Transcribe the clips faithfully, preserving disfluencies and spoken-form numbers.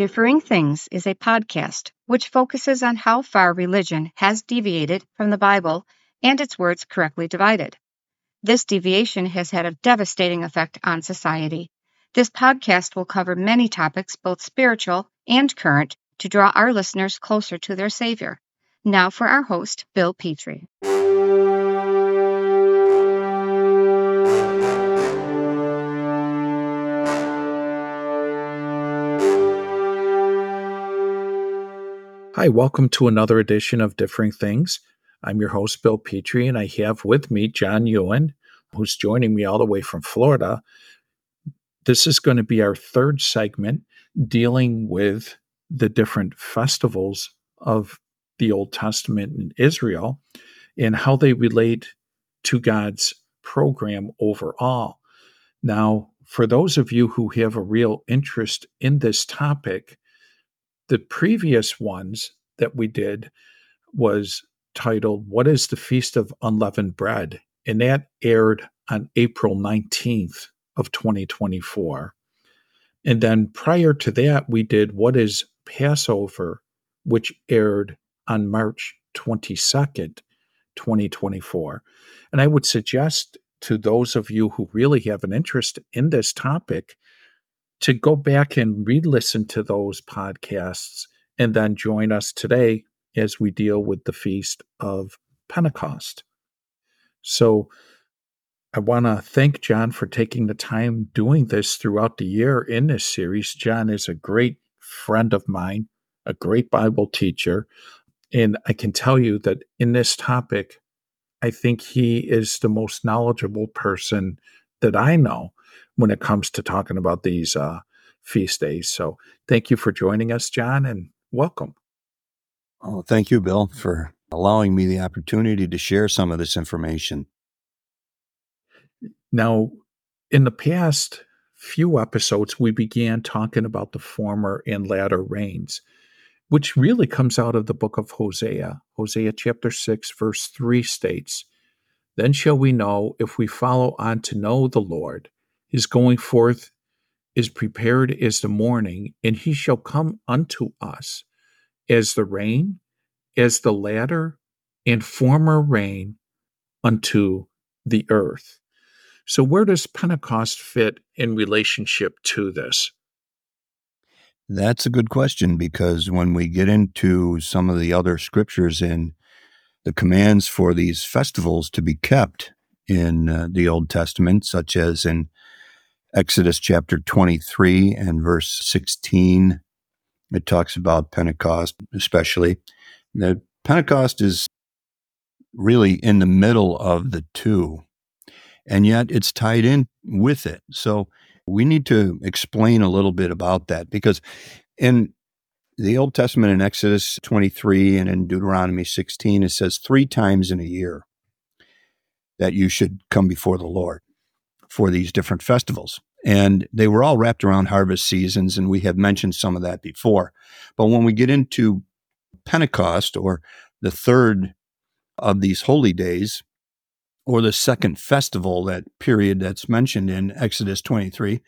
Differing Things is a podcast which focuses on how far religion has deviated from the Bible and its words correctly divided. This deviation has had a devastating effect on society. This podcast will cover many topics, both spiritual and current, to draw our listeners closer to their Savior. Now for our host, Bill Petrie. Hi, welcome to another edition of Differing Things. I'm your host, Bill Petrie, and I have with me John Ewan, who's joining me all the way from Florida. This is going to be our third segment dealing with the different festivals of the Old Testament in Israel and how they relate to God's program overall. Now, for those of you who have a real interest in this topic, the previous ones that we did was titled, What is the Feast of Unleavened Bread? And that aired on April nineteenth of twenty twenty-four. And then prior to that, we did What is Passover, which aired on March twenty-second, twenty twenty-four. And I would suggest to those of you who really have an interest in this topic to go back and re-listen to those podcasts and then join us today as we deal with the Feast of Pentecost. So I want to thank John for taking the time doing this throughout the year in this series. John is a great friend of mine, a great Bible teacher, and I can tell you that in this topic, I think he is the most knowledgeable person that I know when it comes to talking about these uh, feast days. So thank you for joining us, John, and welcome. Oh, thank you, Bill, for allowing me the opportunity to share some of this information. Now, in the past few episodes, we began talking about the former and latter rains, which really comes out of the book of Hosea. Hosea chapter six, verse three states, Then shall we know, if we follow on to know the Lord, his going forth is prepared as the morning, and he shall come unto us as the rain, as the latter and former rain unto the earth. So where does Pentecost fit in relationship to this? That's a good question, because when we get into some of the other scriptures and the commands for these festivals to be kept in uh, the Old Testament, such as in Exodus chapter twenty-three and verse sixteen, it talks about Pentecost especially. The Pentecost is really in the middle of the two, and yet it's tied in with it. So we need to explain a little bit about that, because in the Old Testament, in Exodus twenty-three and in Deuteronomy sixteen, it says three times in a year that you should come before the Lord for these different festivals. And they were all wrapped around harvest seasons, and we have mentioned some of that before. But when we get into Pentecost, or the third of these holy days, or the second festival, that period that's mentioned in Exodus twenty-three,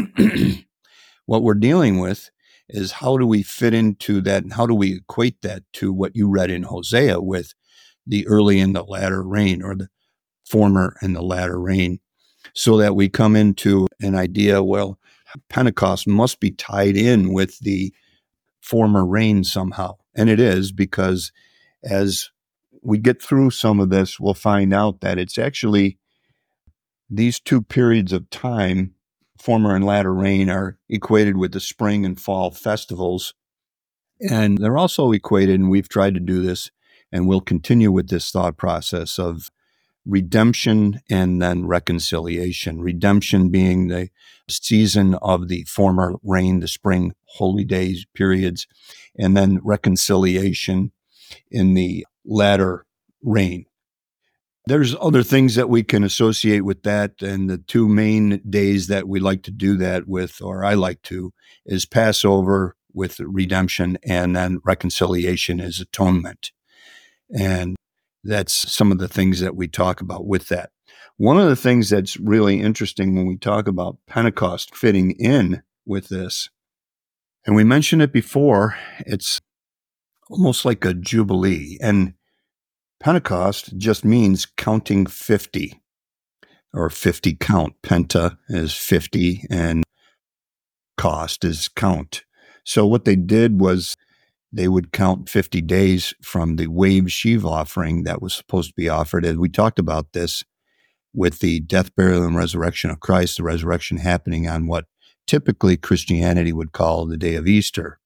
what we're dealing with is how do we fit into that, and how do we equate that to what you read in Hosea with the early and the latter rain, or the former and the latter rain, so that we come into an idea, well, Pentecost must be tied in with the former rain somehow. And it is, because as we get through some of this, we'll find out that it's actually these two periods of time, former and latter rain, are equated with the spring and fall festivals. And they're also equated, and we've tried to do this, and we'll continue with this thought process of redemption and then reconciliation. Redemption being the season of the former rain, the spring holy days periods, and then reconciliation in the latter rain. There's other things that we can associate with that, and the two main days that we like to do that with, or I like to, is Passover with redemption, and then reconciliation is atonement. And that's some of the things that we talk about with that. One of the things that's really interesting when we talk about Pentecost fitting in with this And we mentioned it before, it's almost like a jubilee. And Pentecost just means counting fifty, or fifty count. Penta is fifty and cost is count. So what they did was they would count fifty days from the wave sheaf offering that was supposed to be offered. As we talked about this with the death, burial, and resurrection of Christ, the resurrection happening on what typically Christianity would call the day of Easter.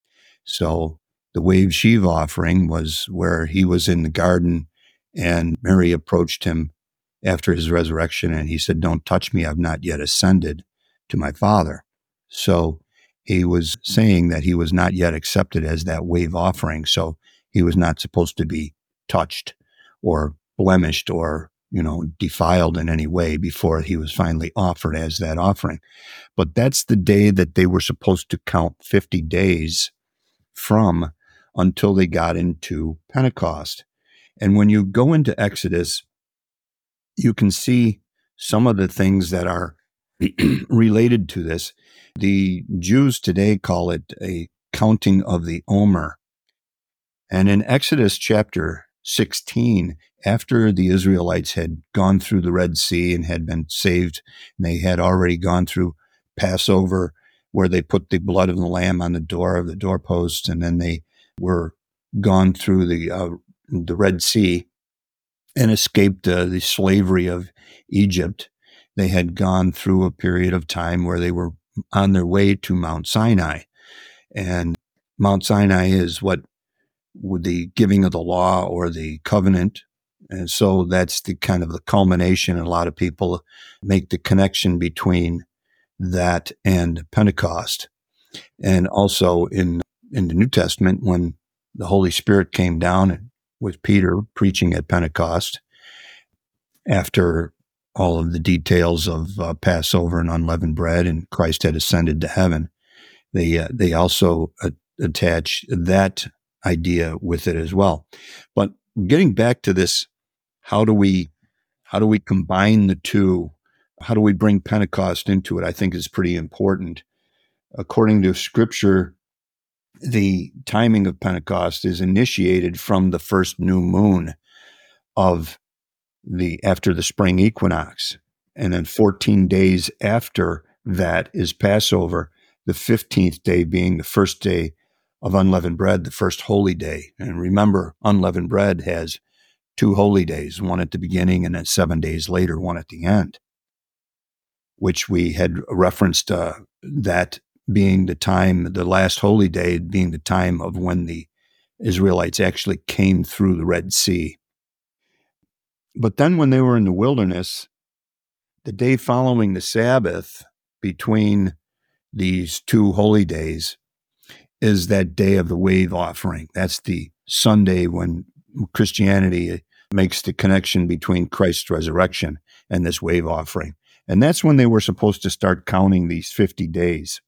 So the wave sheaf offering was where he was in the garden and Mary approached him after his resurrection and he said, "Don't touch me, I've not yet ascended to my Father." So he was saying that he was not yet accepted as that wave offering. So he was not supposed to be touched or blemished or, you know, defiled in any way before he was finally offered as that offering. But that's the day that they were supposed to count fifty days from until they got into Pentecost. And when you go into Exodus, you can see some of the things that are related to this. The Jews today call it a counting of the Omer. And in Exodus chapter sixteen, after the Israelites had gone through the Red Sea and had been saved, and they had already gone through Passover, where they put the blood of the lamb on the door of the doorpost, and then they were gone through the uh, the Red Sea and escaped uh, the slavery of Egypt. They had gone through a period of time where they were on their way to Mount Sinai. And Mount Sinai is what with the giving of the law or the covenant. And so that's the kind of the culmination. And a lot of people make the connection between that and Pentecost. And also in, in the New Testament, when the Holy Spirit came down with Peter preaching at Pentecost, after all of the details of uh, Passover and unleavened bread, and Christ had ascended to heaven, they uh, they also uh, attach that idea with it as well. But getting back to this, how do we how do we combine the two? How do we bring Pentecost into it? I think is pretty important. According to Scripture, the timing of Pentecost is initiated from the first new moon of the after the spring equinox, and then fourteen days after that is Passover, the fifteenth day being the first day of unleavened bread, the first holy day. And remember, unleavened bread has two holy days, one at the beginning and then seven days later, one at the end, which we had referenced uh, that being the time, the last holy day being the time of when the Israelites actually came through the Red Sea. But then when they were in the wilderness, the day following the Sabbath between these two holy days is that day of the wave offering. That's the Sunday when Christianity makes the connection between Christ's resurrection and this wave offering. And that's when they were supposed to start counting these fifty days.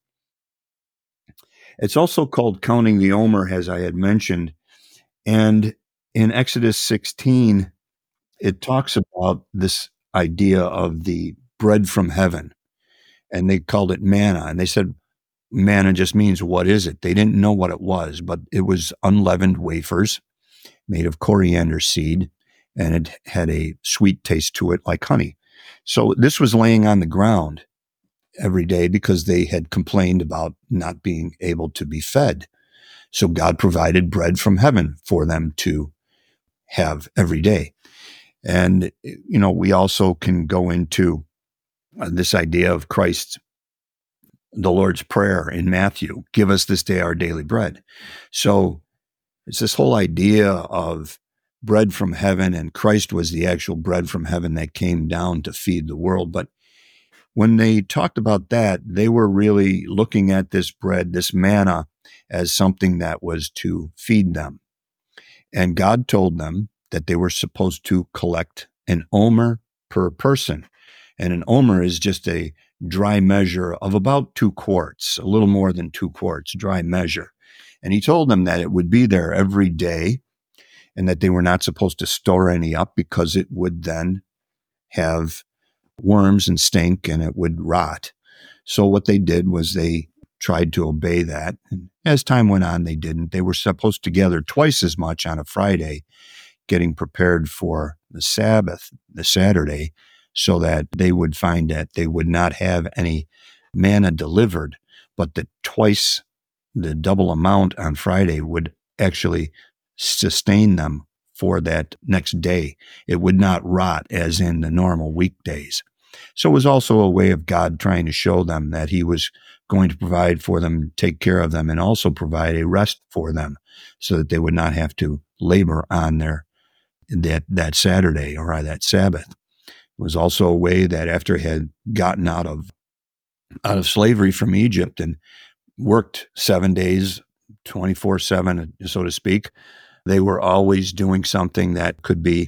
It's also called counting the Omer, as I had mentioned. And in Exodus sixteen, it talks about this idea of the bread from heaven, and they called it manna. And they said manna just means, what is it? They didn't know what it was, but it was unleavened wafers made of coriander seed, and it had a sweet taste to it like honey. So this was laying on the ground every day because they had complained about not being able to be fed. So God provided bread from heaven for them to have every day. And, you know, we also can go into uh, this idea of Christ, the Lord's Prayer in Matthew, give us this day our daily bread. So it's this whole idea of bread from heaven, and Christ was the actual bread from heaven that came down to feed the world. But when they talked about that, they were really looking at this bread, this manna, as something that was to feed them. And God told them that they were supposed to collect an omer per person. And an omer is just a dry measure of about two quarts, a little more than two quarts, dry measure. And he told them that it would be there every day and that they were not supposed to store any up because it would then have worms and stink and it would rot. So what they did was they tried to obey that. And as time went on, they didn't. They were supposed to gather twice as much on a Friday, getting prepared for the Sabbath, the Saturday, so that they would find that they would not have any manna delivered, but that twice the double amount on Friday would actually sustain them for that next day. It would not rot as in the normal weekdays. So it was also a way of God trying to show them that he was going to provide for them, take care of them, and also provide a rest for them so that they would not have to labor on their that, that Saturday or that Sabbath. It was also a way that after he had gotten out of out of slavery from Egypt and worked seven days, twenty-four seven, so to speak, they were always doing something that could be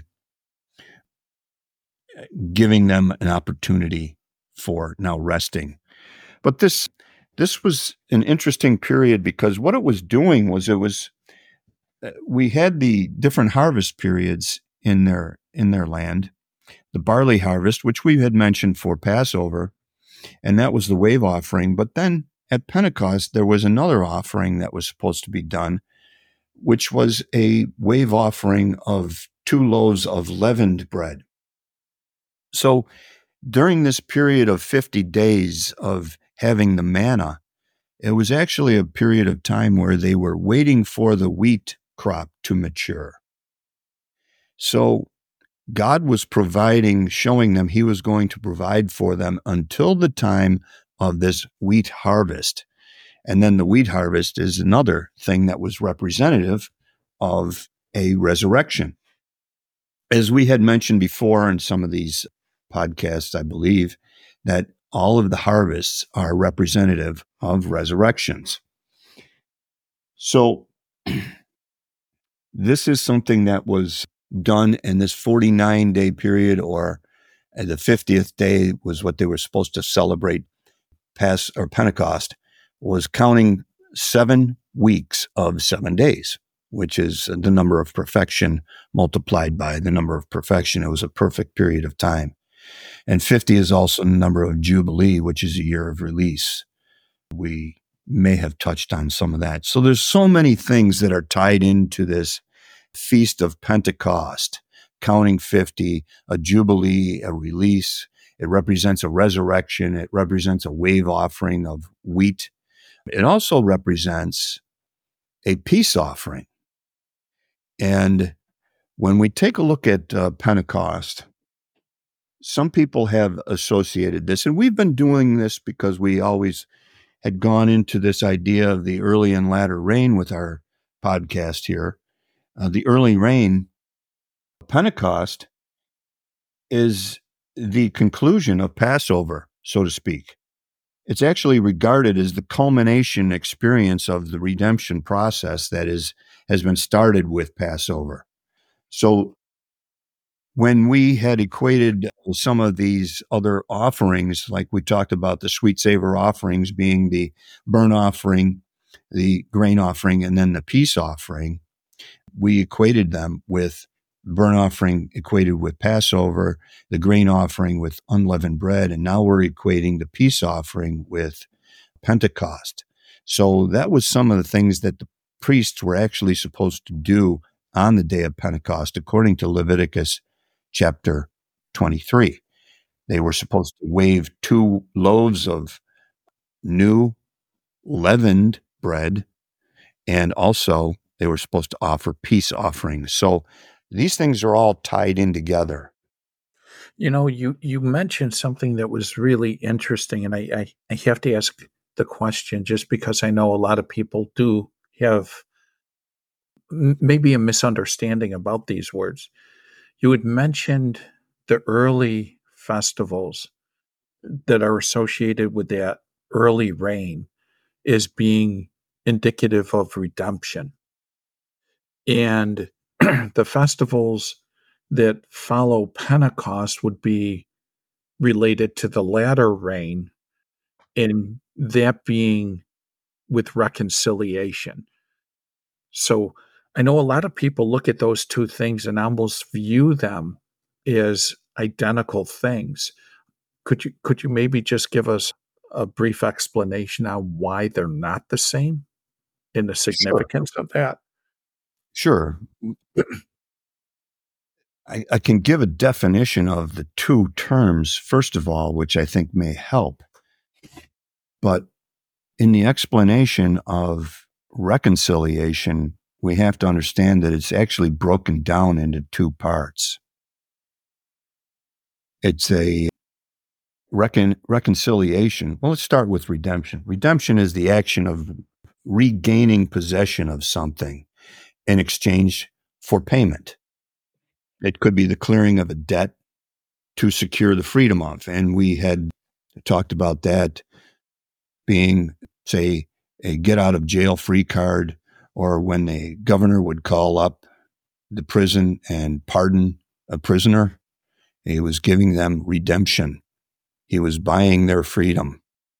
giving them an opportunity for now resting. But this this was an interesting period because what it was doing was it was we had the different harvest periods in their in their land. The barley harvest, which we had mentioned for Passover, and that was the wave offering. But then at Pentecost, there was another offering that was supposed to be done, which was a wave offering of two loaves of leavened bread. So during this period of fifty days of having the manna, it was actually a period of time where they were waiting for the wheat crop to mature. So God was providing, showing them he was going to provide for them until the time of this wheat harvest. And then the wheat harvest is another thing that was representative of a resurrection. As we had mentioned before in some of these podcasts, I believe, that all of the harvests are representative of resurrections. So this is something that was done in this forty-nine day period, or the fiftieth day was what they were supposed to celebrate Pass or Pentecost, was counting seven weeks of seven days, which is the number of perfection multiplied by the number of perfection. It was a perfect period of time. And fifty is also the number of Jubilee, which is a year of release. We may have touched on some of that. So there's so many things that are tied into this Feast of Pentecost, counting fifty, a Jubilee, a release. It represents a resurrection. It represents a wave offering of wheat. It also represents a peace offering. And when we take a look at uh, Pentecost, some people have associated this, and we've been doing this because we always had gone into this idea of the early and latter rain with our podcast here. Uh, the early rain, Pentecost, is the conclusion of Passover, so to speak. It's actually regarded as the culmination experience of the redemption process that is has been started with Passover. So when we had equated some of these other offerings, like we talked about the sweet savor offerings being the burnt offering, the grain offering, and then the peace offering, we equated them with burnt offering equated with Passover, the grain offering with unleavened bread, and now we're equating the peace offering with Pentecost. So that was some of the things that the priests were actually supposed to do on the day of Pentecost, according to Leviticus chapter twenty-three. They were supposed to wave two loaves of new leavened bread, and also they were supposed to offer peace offerings. So these things are all tied in together. You know, you, you mentioned something that was really interesting, and I, I, I have to ask the question just because I know a lot of people do have m- maybe a misunderstanding about these words. You had mentioned the early festivals that are associated with that early rain as being indicative of redemption. And the festivals that follow Pentecost would be related to the latter rain, and that being with reconciliation. So I know a lot of people look at those two things and almost view them as identical things. Could you could you maybe just give us a brief explanation on why they're not the same and the Sure. significance of that? Sure. I, I can give a definition of the two terms, first of all, which I think may help. But in the explanation of reconciliation, we have to understand that it's actually broken down into two parts. It's a recon, reconciliation. Well, let's start with redemption. Redemption is the action of regaining possession of something in exchange for payment. It could be the clearing of a debt to secure the freedom of. And we had talked about that being, say, a get out of jail free card, or when the governor would call up the prison and pardon a prisoner, he was giving them redemption. He was buying their freedom.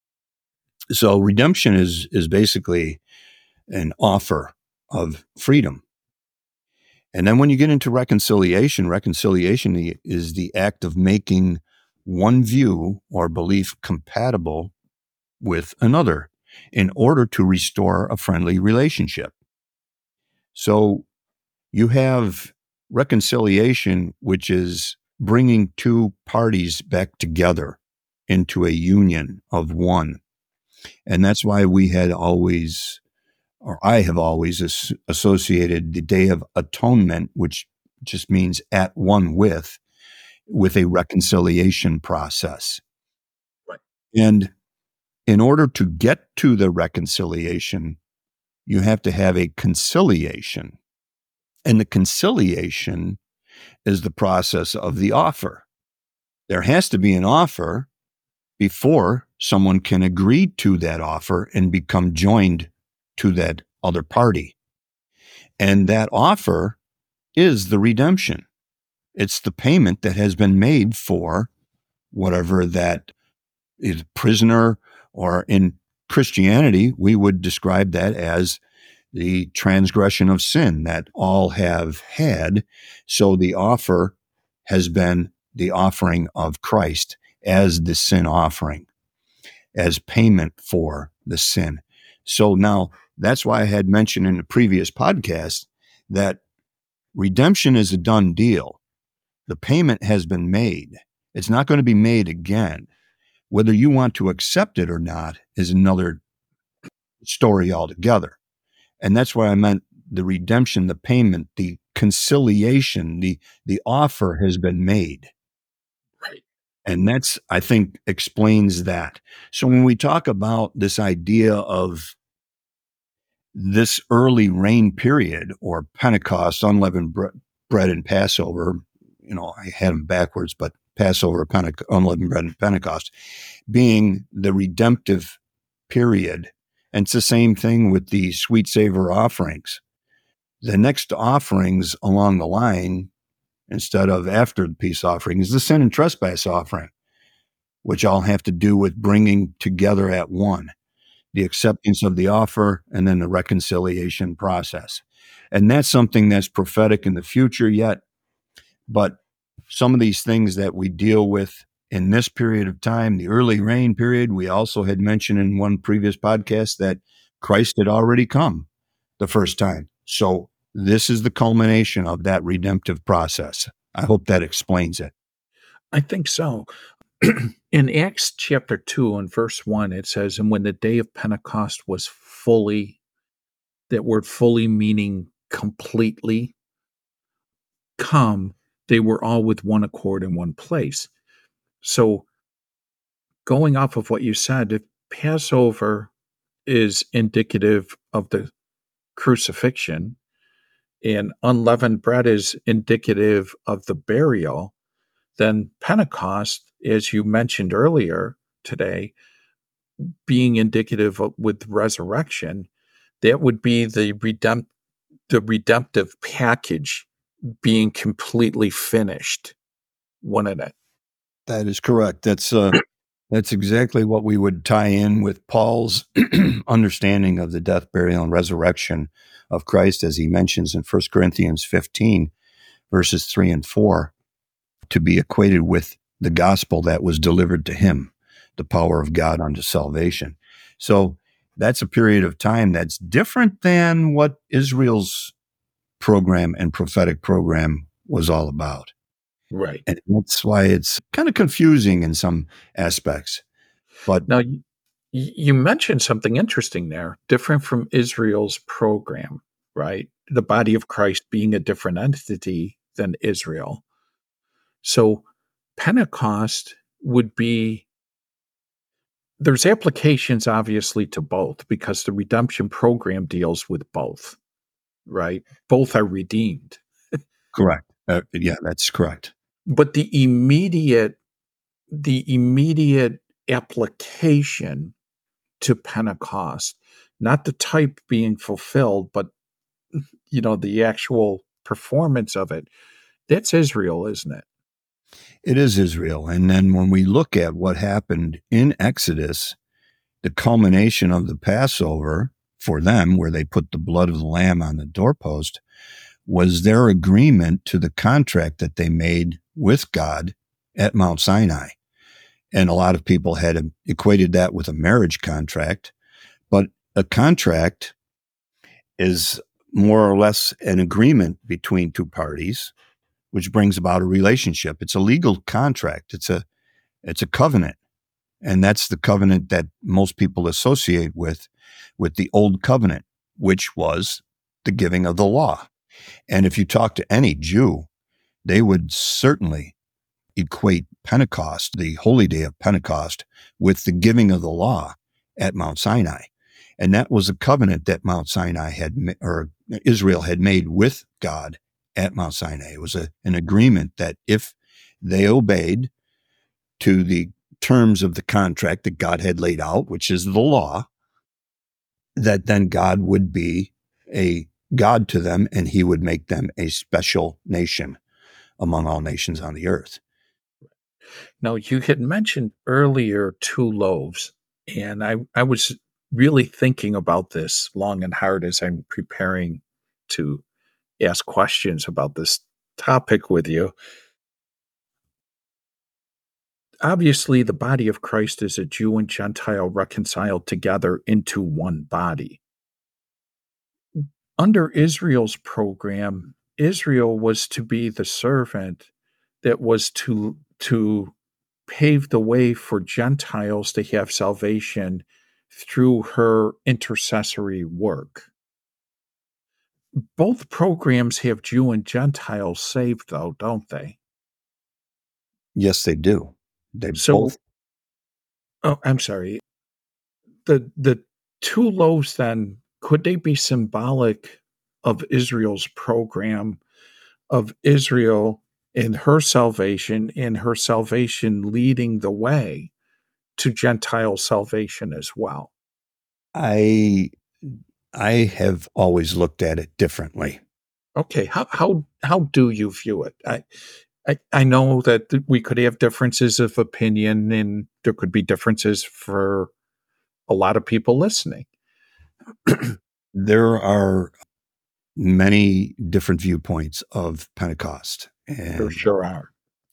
So redemption is, is basically an offer of freedom. And then when you get into reconciliation, reconciliation is the act of making one view or belief compatible with another in order to restore a friendly relationship. So you have reconciliation, which is bringing two parties back together into a union of one. And that's why we had always, or I have always as- associated the Day of Atonement, which just means at one with, with a reconciliation process. Right. And in order to get to the reconciliation, you have to have a conciliation. And the conciliation is the process of the offer. There has to be an offer before someone can agree to that offer and become joined to that other party. And that offer is the redemption. It's the payment that has been made for whatever that is, prisoner, or in Christianity, we would describe that as the transgression of sin that all have had. So the offer has been the offering of Christ as the sin offering, as payment for the sin. So now that's why I had mentioned in the previous podcast that redemption is a done deal. The payment has been made. It's not going to be made again. Whether you want to accept it or not is another story altogether. And that's why I meant the redemption, the payment, the conciliation, the, the offer has been made. Right. And that's, I think, explains that. So when we talk about this idea of this early rain period or Pentecost, unleavened bre- bread and Passover, you know, I had them backwards, but Passover, Pente- unleavened bread and Pentecost being the redemptive period. And it's the same thing with the sweet savor offerings. The next offerings along the line, instead of after the peace offering, is the sin and trespass offering, which all have to do with bringing together at one, the acceptance of the offer and then the reconciliation process. And that's something that's prophetic in the future yet. But some of these things that we deal with in this period of time, the early rain period, we also had mentioned in one previous podcast that Christ had already come the first time. So this is the culmination of that redemptive process. I hope that explains it. I think so. In Acts chapter two and verse one, it says, and when the day of Pentecost was fully, that word fully meaning completely come, they were all with one accord in one place. So going off of what you said, if Passover is indicative of the crucifixion and unleavened bread is indicative of the burial, then Pentecost, as you mentioned earlier today, being indicative of, with resurrection, that would be the redempt, the redemptive package being completely finished, wouldn't it? That is correct. That's uh, that's exactly what we would tie in with Paul's understanding of the death, burial, and resurrection of Christ, as he mentions in First Corinthians fifteen, verses three and four, to be equated with the gospel that was delivered to him. the power of God unto salvation. So that's a period of time that's different than what Israel's program and prophetic program was all about. Right. And that's why it's kind of confusing in some aspects. But now, you, you mentioned something interesting there, different from Israel's program, right? The body of Christ being a different entity than Israel. So Pentecost would be, there's applications obviously to both because the redemption program deals with both, right? Both are redeemed. correct. Uh, yeah, that's correct. But the immediate, the immediate application to Pentecost, not the type being fulfilled, but you know, the actual performance of it, that's Israel, isn't it? It is Israel. And then when we look at what happened in Exodus, the culmination of the Passover for them, where they put the blood of the lamb on the doorpost, was their agreement to the contract that they made with God at Mount Sinai. And a lot of people had equated that with a marriage contract, but a contract is more or less an agreement between two parties, which brings about a relationship. It's a legal contract. It's a, it's a covenant. And that's the covenant that most people associate with, with the old covenant, which was the giving of the law. And if you talk to any Jew, they would certainly equate Pentecost, the holy day of Pentecost, with the giving of the law at Mount Sinai. And that was a covenant that Mount Sinai had, or Israel had made with God at Mount Sinai. It was a, an agreement that if they obeyed to the terms of the contract that God had laid out, which is the law, that then God would be a God to them and he would make them a special nation among all nations on the earth. Now, you had mentioned earlier two loaves, and I, I was really thinking about this long and hard as I'm preparing to ask questions about this topic with you. Obviously, the body of Christ is a Jew and Gentile reconciled together into one body. Under Israel's program, Israel was to be the servant that was to, to pave the way for Gentiles to have salvation through her intercessory work. Both programs have Jew and Gentile saved, though, don't they? Yes, they do. They So, both. oh, I'm sorry. The the two loaves then, could they be symbolic of Israel's program, of Israel in her salvation, in her salvation leading the way to Gentile salvation as well? I I have always looked at it differently. Okay, how how how do you view it? I I, I know that we could have differences of opinion, and there could be differences for a lot of people listening. There are many different viewpoints of Pentecost. And There sure are.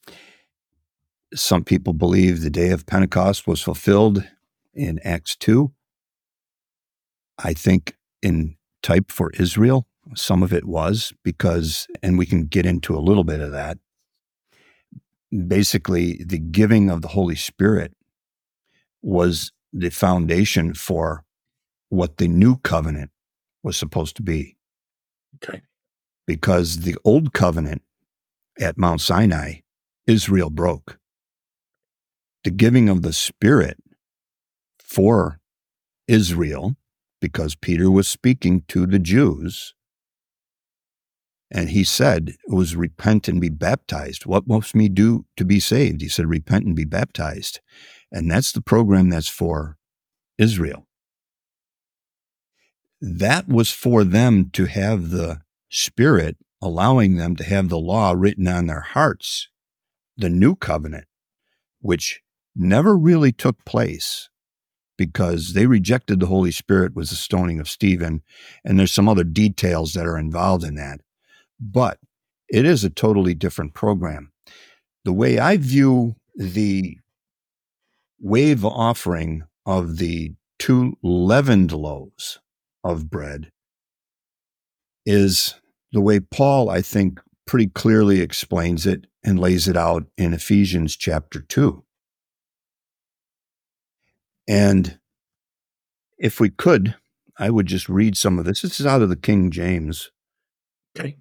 some people believe the day of Pentecost was fulfilled in Acts two. I think in type for Israel, some of it was because, and we can get into a little bit of that, basically the giving of the Holy Spirit was the foundation for what the new covenant was supposed to be. Okay. Because the old covenant at Mount Sinai, Israel broke. The giving of the Spirit for Israel, because Peter was speaking to the Jews, and he said, it was repent and be baptized. What must me do to be saved? He said, repent and be baptized. And that's the program that's for Israel. That was for them to have the Spirit, allowing them to have the law written on their hearts, the new covenant, which never really took place because they rejected the Holy Spirit with the stoning of Stephen. And there's some other details that are involved in that. But it is a totally different program. The way I view the wave offering of the two leavened loaves of bread is the way Paul, I think, pretty clearly explains it and lays it out in Ephesians chapter two. And if we could, I would just read some of this. This is out of the King James. Okay.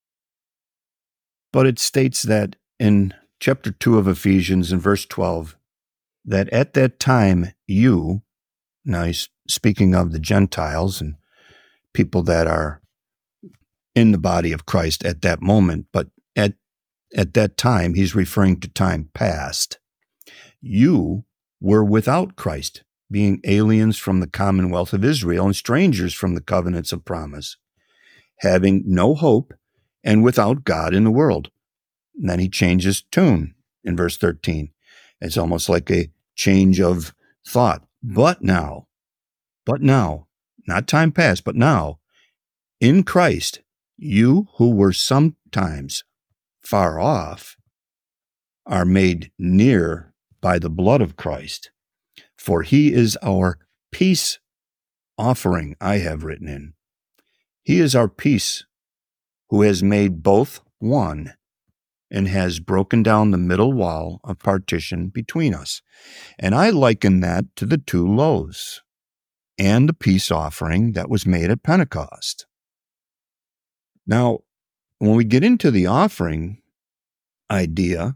But it states that in chapter two of Ephesians, in verse twelve, that at that time you, now he's speaking of the Gentiles and people that are in the body of Christ at that moment, but at at that time, he's referring to time past. You were without Christ, being aliens from the commonwealth of Israel and strangers from the covenants of promise, having no hope and without God in the world. And then he changes tune in verse thirteen. It's almost like a change of thought. But now, but now, not time past, but now, in Christ, you who were sometimes far off are made near by the blood of Christ. For he is our peace offering, I have written in. He is our peace, who has made both one and has broken down the middle wall of partition between us. And I liken that to the two loaves and the peace offering that was made at Pentecost. Now, when we get into the offering idea,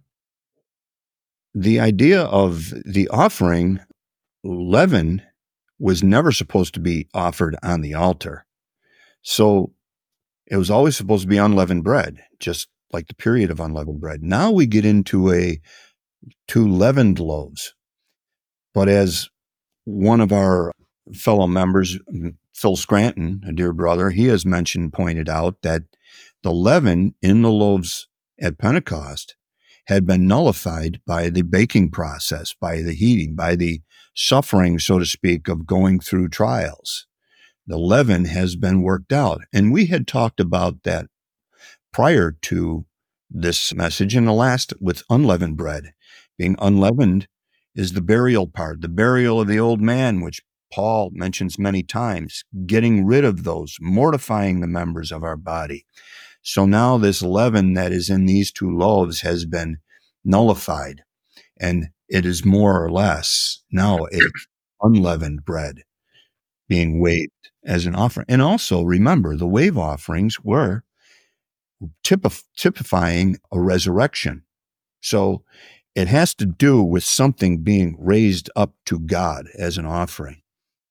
the idea of the offering, leaven, was never supposed to be offered on the altar. So it was always supposed to be unleavened bread, just like the period of unleavened bread. Now we get into a two leavened loaves. But as one of our fellow members, Phil Scranton, a dear brother, he has mentioned, pointed out that the leaven in the loaves at Pentecost had been nullified by the baking process, by the heating, by the suffering, so to speak, of going through trials. The leaven has been worked out. And we had talked about that prior to this message in the last with unleavened bread. Being unleavened is the burial part, the burial of the old man, which Paul mentions many times, getting rid of those, mortifying the members of our body. So now this leaven that is in these two loaves has been nullified, and it is more or less now a unleavened bread being waved as an offering. And also remember, the wave offerings were typif- typifying a resurrection. So it has to do with something being raised up to God as an offering.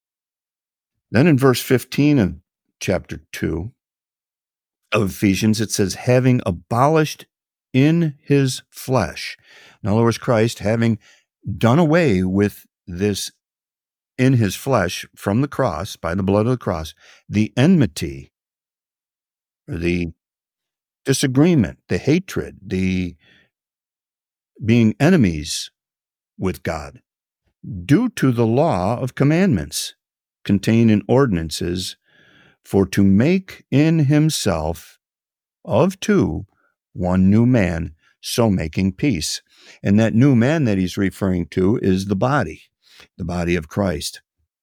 Then in verse fifteen of chapter two of Ephesians, it says, having abolished in his flesh. In other words, Christ having done away with this in his flesh from the cross, by the blood of the cross, the enmity, or the disagreement, the hatred, the being enemies with God, due to the law of commandments contained in ordinances, for to make in himself of two one new man, so making peace. And that new man that he's referring to is the body, the body of Christ.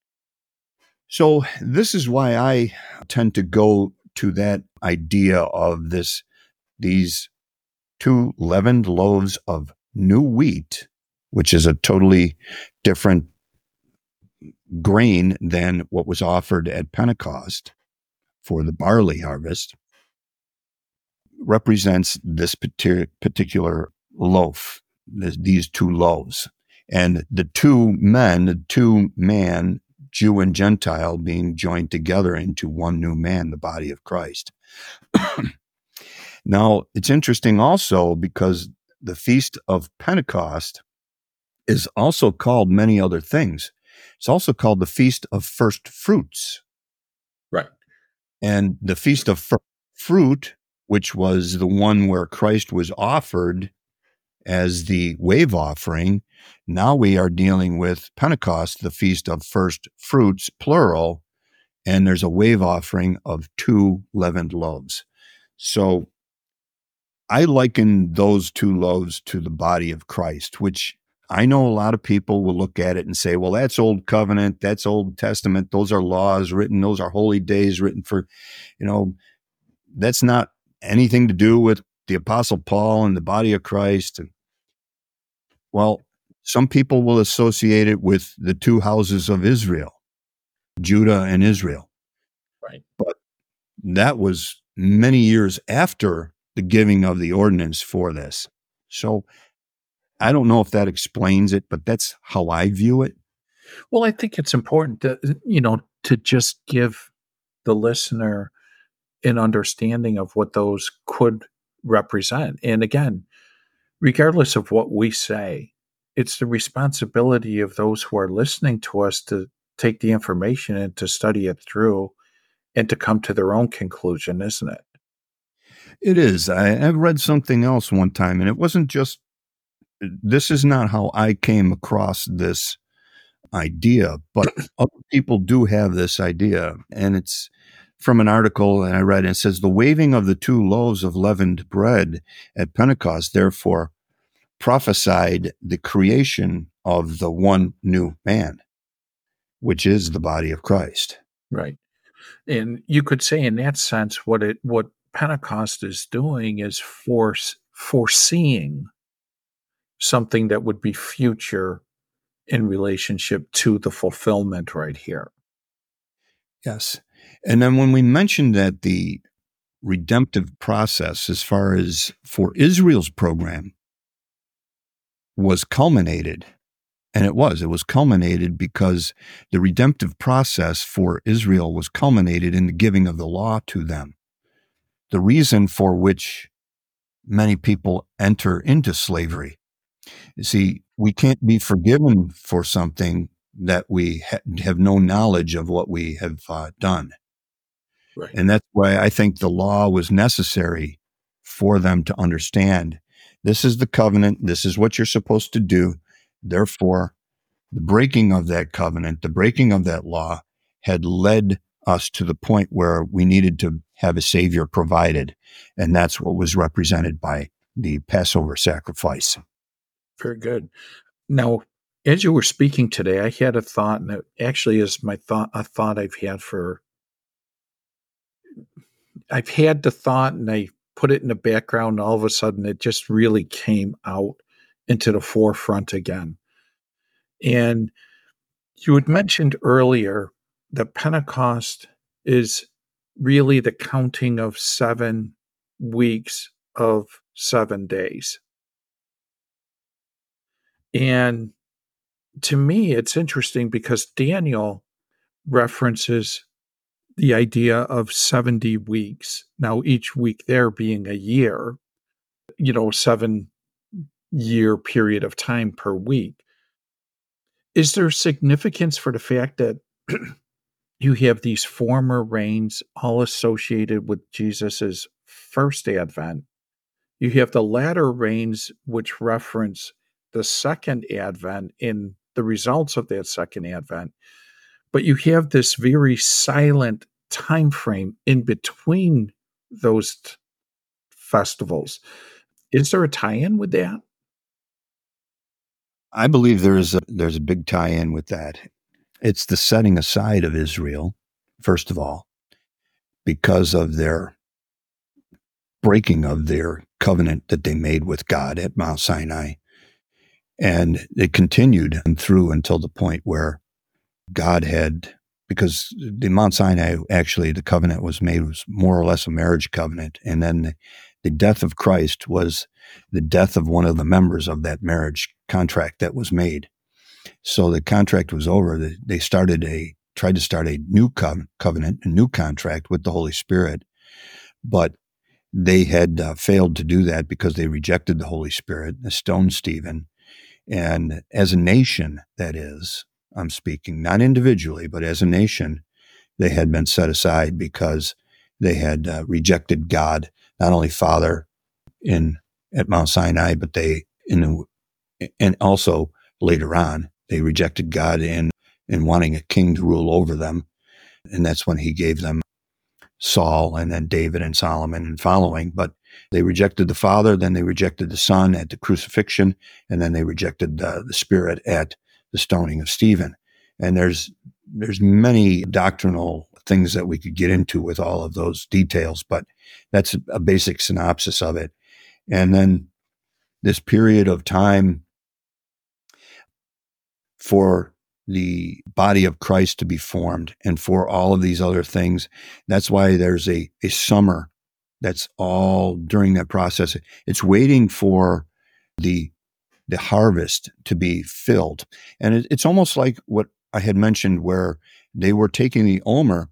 So this is why I tend to go to that idea of this, these two leavened loaves of new wheat, which is a totally different grain than what was offered at Pentecost for the barley harvest, represents this particular loaf, these two loaves. And the two men, the two man, Jew and Gentile, being joined together into one new man, the body of Christ. Now, it's interesting also because the Feast of Pentecost is also called many other things. It's also called the Feast of First Fruits. Right. And the Feast of First Fruit, which was the one where Christ was offered as the wave offering, now we are dealing with Pentecost, the Feast of First Fruits, plural, and there's a wave offering of two leavened loaves. So I liken those two loaves to the body of Christ, which I know a lot of people will look at it and say, well, that's Old Covenant, that's Old Testament, those are laws written, those are holy days written for, you know, that's not anything to do with the Apostle Paul and the body of Christ. And, well, some people will associate it with the two houses of Israel, Judah and Israel. Right. But that was many years after the giving of the ordinance for this. So I don't know if that explains it, but that's how I view it. Well, I think it's important to, you know, to just give the listener an understanding of what those could represent. And again, regardless of what we say, it's the responsibility of those who are listening to us to take the information and to study it through and to come to their own conclusion, isn't it? It is. I, I read something else one time, and it wasn't just, this is not how I came across this idea, but other people do have this idea. And it's from an article that I read, and it says, the waving of the two loaves of leavened bread at Pentecost, therefore, prophesied the creation of the one new man, which is the body of Christ. Right. And you could say in that sense, what it what Pentecost is doing is force foreseeing something that would be future in relationship to the fulfillment right here. Yes. And then when we mentioned that the redemptive process, as far as for Israel's program, was culminated, and it was, it was culminated because the redemptive process for Israel was culminated in the giving of the law to them. The reason for which many people enter into slavery. You see, we can't be forgiven for something that we ha- have no knowledge of what we have uh, done. Right. And that's why I think the law was necessary for them to understand this is the covenant. This is what you're supposed to do. Therefore, the breaking of that covenant, the breaking of that law had led us to the point where we needed to have a savior provided. And that's what was represented by the Passover sacrifice. Very good. Now, as you were speaking today, I had a thought, and it actually is my thought, a thought I've had for, I've had the thought and I put it in the background, and all of a sudden it just really came out into the forefront again. And you had mentioned earlier that Pentecost is really the counting of seven weeks of seven days. And to me, it's interesting because Daniel references the idea of seventy weeks. Now, each week there being a year, you know, seven year period of time per week. Is there significance for the fact that you have these former reigns all associated with Jesus's first advent? You have the latter reigns which reference the second advent in the results of that second advent. But you have this very silent time frame in between those t- festivals. Is there a tie-in with that? I believe there's a, there's a big tie-in with that. It's the setting aside of Israel, first of all, because of their breaking of their covenant that they made with God at Mount Sinai. And it continued through until the point where God had, because the Mount Sinai, actually, the covenant was made was more or less a marriage covenant. And then the, the death of Christ was the death of one of the members of that marriage contract that was made. So the contract was over. They started a, tried to start a new co- covenant, a new contract with the Holy Spirit. But they had uh, failed to do that because they rejected the Holy Spirit, stoned Stephen. And as a nation, that is, I'm speaking, not individually, but as a nation, they had been set aside because they had uh, rejected God, not only Father in at Mount Sinai, but they, in, and also later on, they rejected God in, in wanting a king to rule over them. And that's when he gave them Saul and then David and Solomon and following. But They rejected the Father, then they rejected the Son at the crucifixion, and then they rejected uh, the Spirit at the stoning of Stephen. And there's there's many doctrinal things that we could get into with all of those details, but that's a basic synopsis of it. And then this period of time for the body of Christ to be formed and for all of these other things. That's why there's a, a summer that's all during that process. It's waiting for the the harvest to be filled. And it, it's almost like what I had mentioned, where they were taking the Omer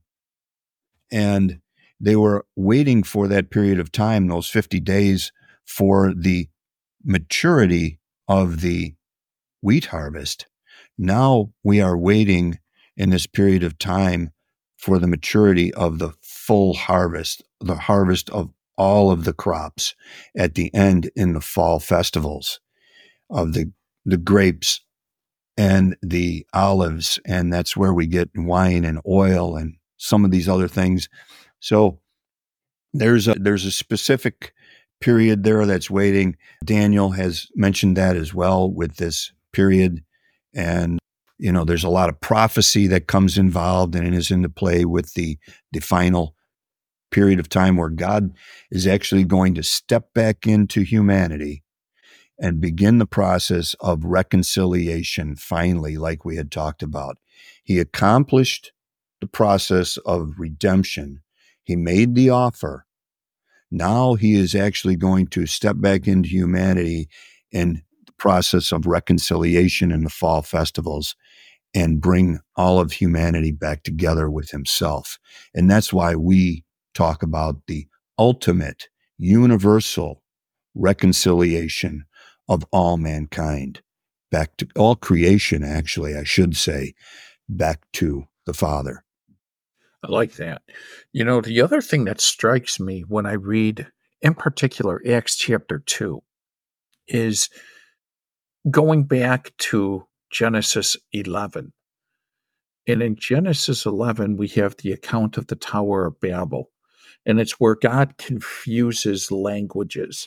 and they were waiting for that period of time, those fifty days, for the maturity of the wheat harvest. Now we are waiting in this period of time for the maturity of the full harvest, the harvest of all of the crops at the end in the fall festivals of the, the grapes and the olives. And that's where we get wine and oil and some of these other things. So there's a, there's a specific period there that's waiting. Daniel has mentioned that as well with this period. And, you know, there's a lot of prophecy that comes involved and is into play with the, the final period of time where God is actually going to step back into humanity and begin the process of reconciliation finally, like we had talked about. He accomplished the process of redemption. He made the offer. Now he is actually going to step back into humanity in the process of reconciliation in the fall festivals and bring all of humanity back together with himself. And that's why we talk about the ultimate, universal reconciliation of all mankind, back to all creation, actually, I should say, back to the Father. I like that. You know, the other thing that strikes me when I read, in particular, Acts chapter two, is going back to Genesis eleven. And in Genesis eleven, we have the account of the Tower of Babel, and it's where God confuses languages.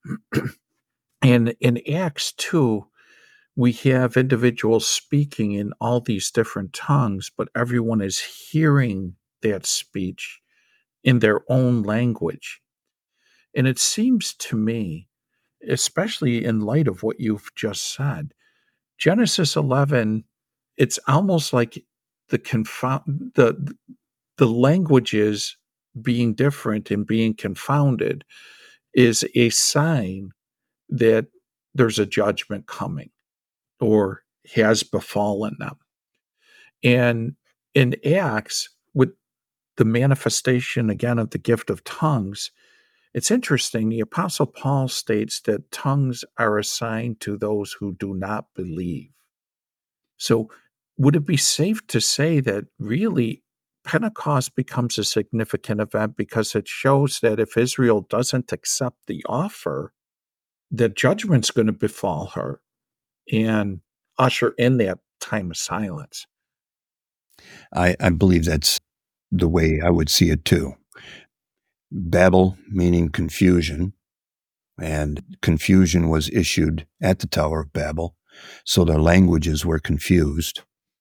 And in Acts two, we have individuals speaking in all these different tongues, but everyone is hearing that speech in their own language. And it seems to me, especially in light of what you've just said, Genesis eleven, it's almost like the confound the the languages being different and being confounded is a sign that there's a judgment coming or has befallen them. And in Acts, with the manifestation again of the gift of tongues, it's interesting. The Apostle Paul states that tongues are assigned to those who do not believe. So would it be safe to say that really Pentecost becomes a significant event because it shows that if Israel doesn't accept the offer, that judgment's going to befall her and usher in that time of silence? I, I believe that's the way I would see it too. Babel meaning confusion, and confusion was issued at the Tower of Babel, so their languages were confused.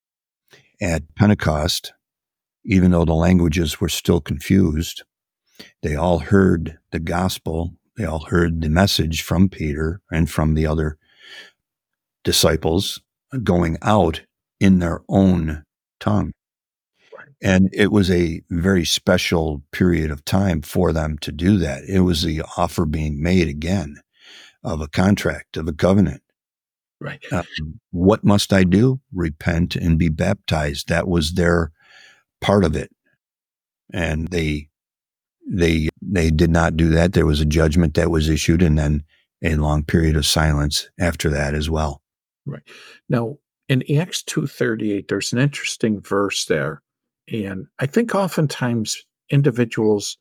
At Pentecost, even though the languages were still confused, they all heard the gospel, they all heard the message from Peter and from the other disciples going out in their own tongue. And it was a very special period of time for them to do that. It was the offer being made again of a contract, of a covenant. Right. Uh, what must I do? Repent and be baptized. That was their part of it. And they, they, they did not do that. There was a judgment that was issued and then a long period of silence after that as well. Right. Now, in Acts two thirty-eight, there's an interesting verse there. And I think oftentimes individuals,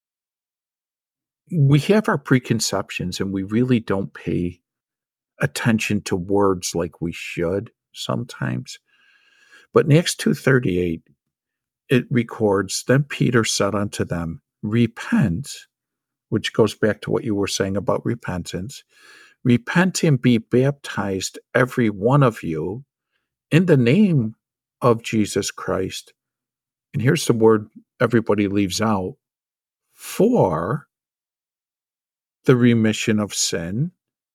we have our preconceptions and we really don't pay attention to words like we should sometimes. But in Acts two thirty-eight, it records, then Peter said unto them, repent which goes back to what you were saying about repentance. Repent and be baptized, every one of you, in the name of Jesus Christ. And here's the word everybody leaves out: for the remission of sin,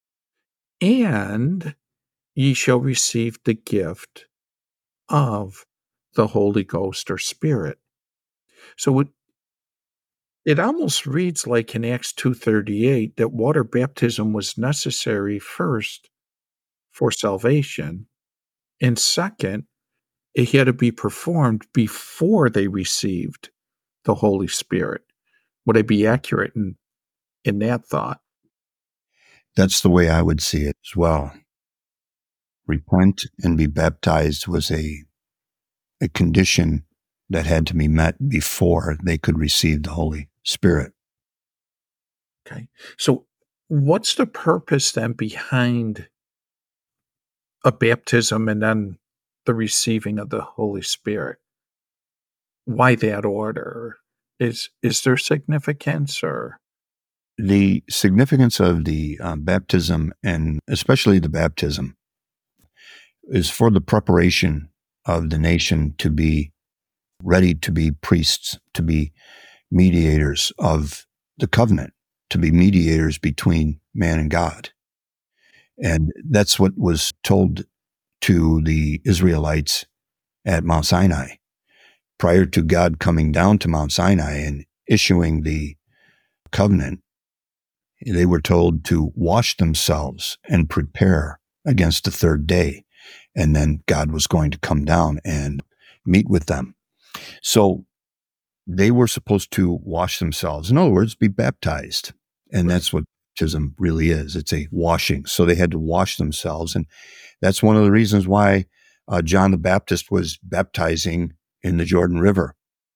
and ye shall receive the gift of the Holy Ghost or Spirit. So it, it almost reads like in Acts two thirty-eight that water baptism was necessary first for salvation, and second, it had to be performed before they received the Holy Spirit. Would I be accurate in, in that thought? That's the way I would see it as well. Repent and be baptized was a a condition that had to be met before they could receive the Holy Spirit. Okay. So what's the purpose then behind a baptism and then the receiving of the Holy Spirit? Why that order? Is is there significance, or? The significance of the um, baptism, and especially the baptism, is for the preparation of the nation to be ready to be priests, to be mediators of the covenant, to be mediators between man and God. And that's what was told to the Israelites at Mount Sinai. Prior to God coming down to Mount Sinai and issuing the covenant, they were told to wash themselves and prepare against the third day. And then God was going to come down and meet with them. So they were supposed to wash themselves. In other words, be baptized. And that's what baptism really is. It's a washing. So they had to wash themselves. And that's one of the reasons why uh, John the Baptist was baptizing in the Jordan River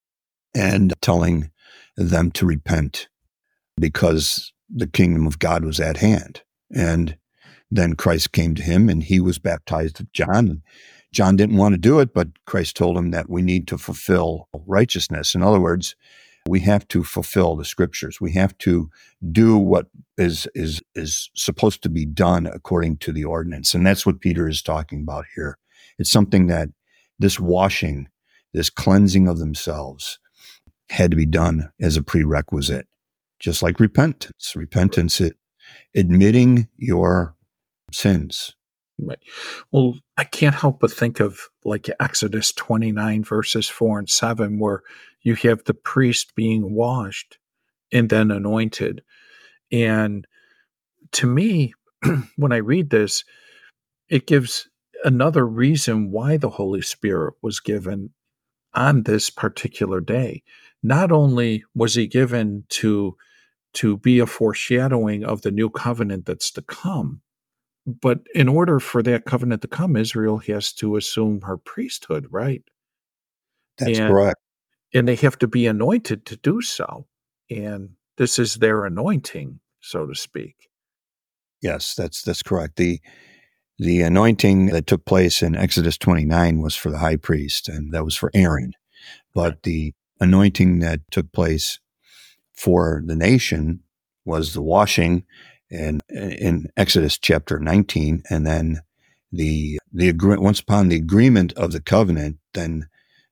and telling them to repent, because the kingdom of God was at hand. And then Christ came to him and he was baptized of John. John didn't want to do it, but Christ told him that we need to fulfill righteousness. In other words, we have to fulfill the scriptures. We have to do what is, is, is supposed to be done according to the ordinance. And that's what Peter is talking about here. It's something that this washing, this cleansing of themselves had to be done as a prerequisite, just like repentance. Repentance, it, admitting your sins. Right. Well, I can't help but think of like Exodus twenty-nine, verses four and seven, where you have the priest being washed and then anointed. And to me, when I read this, it gives another reason why the Holy Spirit was given on this particular day. Not only was he given to, to be a foreshadowing of the new covenant that's to come, but in order for that covenant to come, Israel has to assume her priesthood, right? That's And correct. and they have to be anointed to do so. And this is their anointing, so to speak. Yes, that's that's correct. The the anointing that took place in Exodus twenty-nine was for the high priest, and that was for Aaron. But Right. the anointing that took place for the nation was the washing in, in Exodus chapter nineteen, and then the the agree- once upon the agreement of the covenant, then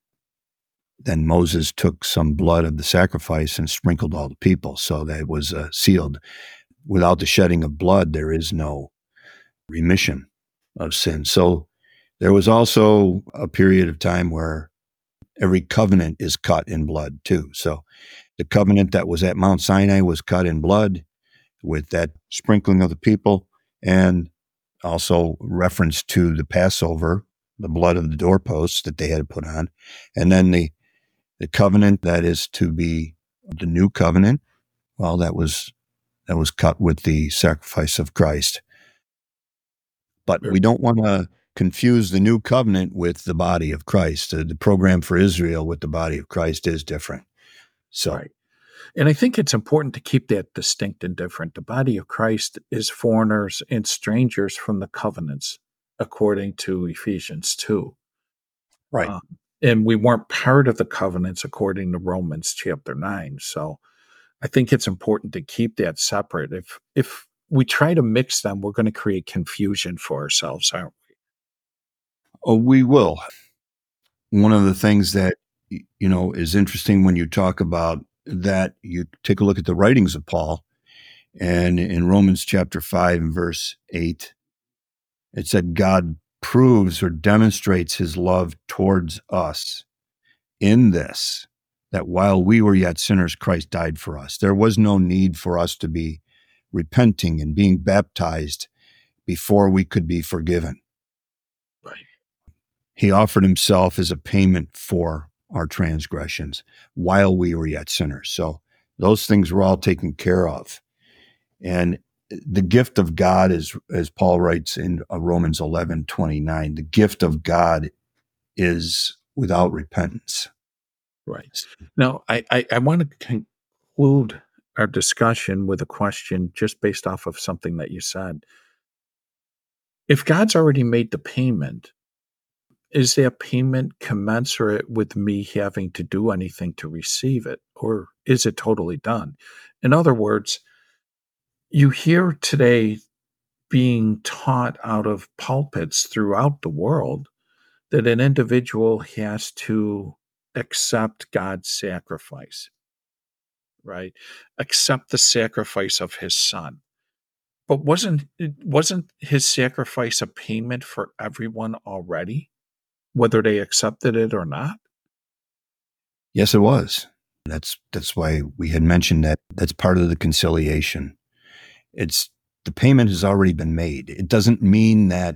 then Moses took some blood of the sacrifice and sprinkled all the people, so that it was uh, sealed. Without the shedding of blood, there is no remission of sin. So there was also a period of time where every covenant is cut in blood too. So the covenant that was at Mount Sinai was cut in blood with that sprinkling of the people, and also reference to the Passover, the blood of the doorposts that they had to put on. And then the, the covenant that is to be the new covenant, well, that was, that was cut with the sacrifice of Christ. But we don't want to confuse the new covenant with the body of Christ. Uh, the program for Israel with the body of Christ is different. So, Right. And I think it's important to keep that distinct and different. The body of Christ is foreigners and strangers from the covenants, according to Ephesians two. right. Um, and we weren't part of the covenants, according to Romans chapter nine. So I think it's important to keep that separate. If if we try to mix them, we're going to create confusion for ourselves, aren't we? Oh, we will. One of the things that, you know, is interesting when you talk about that, you take a look at the writings of Paul, and in Romans chapter five and verse eight, it said, God proves or demonstrates his love towards us in this, that while we were yet sinners, Christ died for us. There was no need for us to be repenting and being baptized before we could be forgiven. Right. He offered himself as a payment for our transgressions while we were yet sinners. So those things were all taken care of. And the gift of God is, as Paul writes in Romans eleven twenty-nine, the gift of God is without repentance. Right. Now, I, I, I want to conclude our discussion with a question just based off of something that you said. If God's already made the payment, is that payment commensurate with me having to do anything to receive it, or is it totally done? In other words, you hear today being taught out of pulpits throughout the world that an individual has to accept God's sacrifice, right? Accept the sacrifice of his son. But wasn't wasn't his sacrifice a payment for everyone already, whether they accepted it or not? Yes, it was. That's that's why we had mentioned that that's part of the conciliation. It's the payment has already been made. It doesn't mean that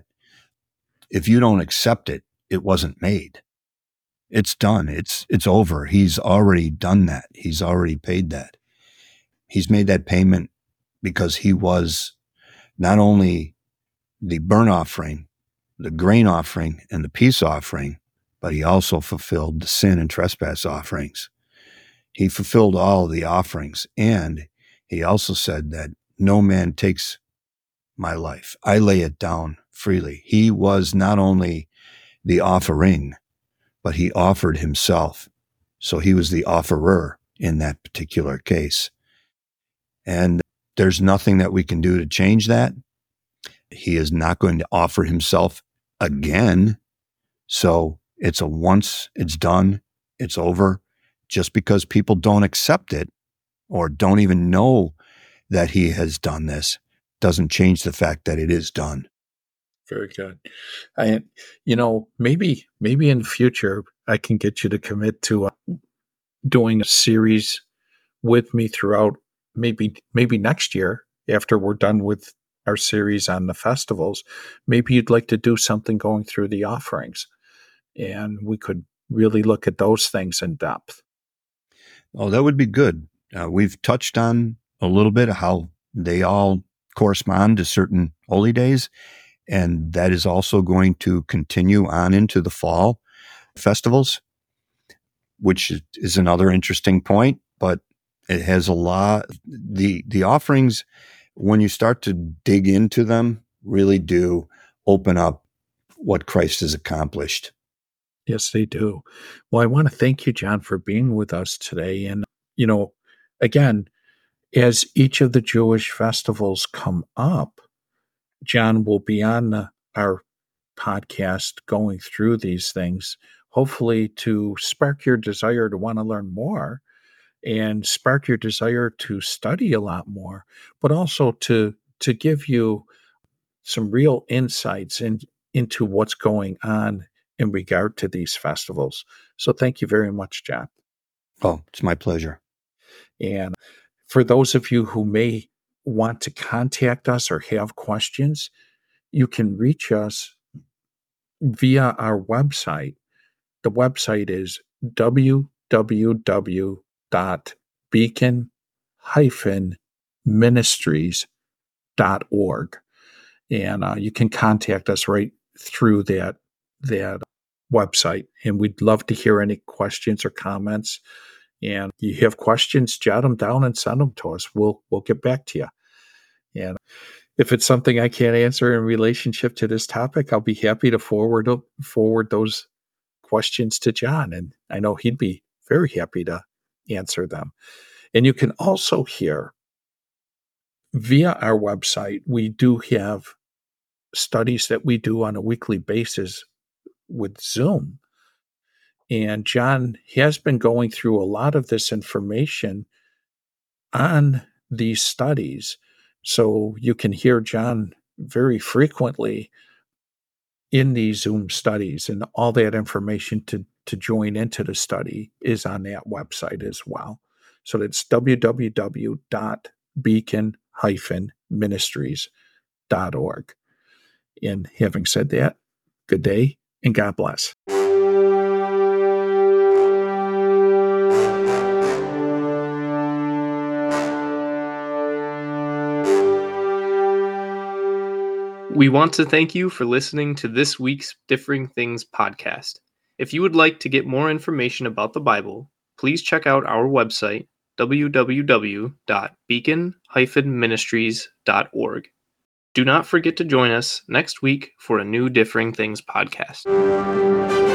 if you don't accept it, it wasn't made. It's done. It's it's over. He's already done that. He's already paid that. He's made that payment because he was not only the burnt offering, the grain offering, and the peace offering, but he also fulfilled the sin and trespass offerings. He fulfilled all the offerings, and he also said that no man takes my life. I lay it down freely. He was not only the offering, but he offered himself. So he was the offerer in that particular case. And there's nothing that we can do to change that. He is not going to offer himself again. So it's a once, it's done, it's over. Just because people don't accept it or don't even know that he has done this doesn't change the fact that it is done. Very good. I, you know, maybe maybe in the future I can get you to commit to uh, doing a series with me throughout. Maybe maybe next year after we're done with our series on the festivals. Maybe you'd like to do something going through the offerings, and we could really look at those things in depth. Oh, that would be good. Uh, we've touched on a little bit of how they all correspond to certain holy days, and that is also going to continue on into the fall festivals, which is another interesting point, but it has a lot. The, the offerings, when you start to dig into them, really do open up what Christ has accomplished. Yes, they do. Well, I want to thank you, John, for being with us today. And, you know, again, as each of the Jewish festivals come up, John will be on the, our podcast going through these things, hopefully to spark your desire to want to learn more and spark your desire to study a lot more, but also to to give you some real insights in, into what's going on in regard to these festivals. So thank you very much, John. Oh, it's my pleasure. And for those of you who may want to contact us or have questions, you can reach us via our website. The website is w w w dot beacon dash ministries dot org. And uh, you can contact us right through that, that website. And we'd love to hear any questions or comments. And you have questions, jot them down and send them to us. We'll we'll get back to you. And if it's something I can't answer in relationship to this topic, I'll be happy to forward forward those questions to John. And I know he'd be very happy to answer them. And you can also hear via our website, we do have studies that we do on a weekly basis with Zoom. And John has been going through a lot of this information on these studies. So you can hear John very frequently in these Zoom studies, and all that information to, to join into the study is on that website as well. So that's w w w dot beacon dash ministries dot org. And having said that, good day and God bless. We want to thank you for listening to this week's Differing Things podcast. If you would like to get more information about the Bible, please check out our website, w w w dot beacon dash ministries dot org. Do not forget to join us next week for a new Differing Things podcast.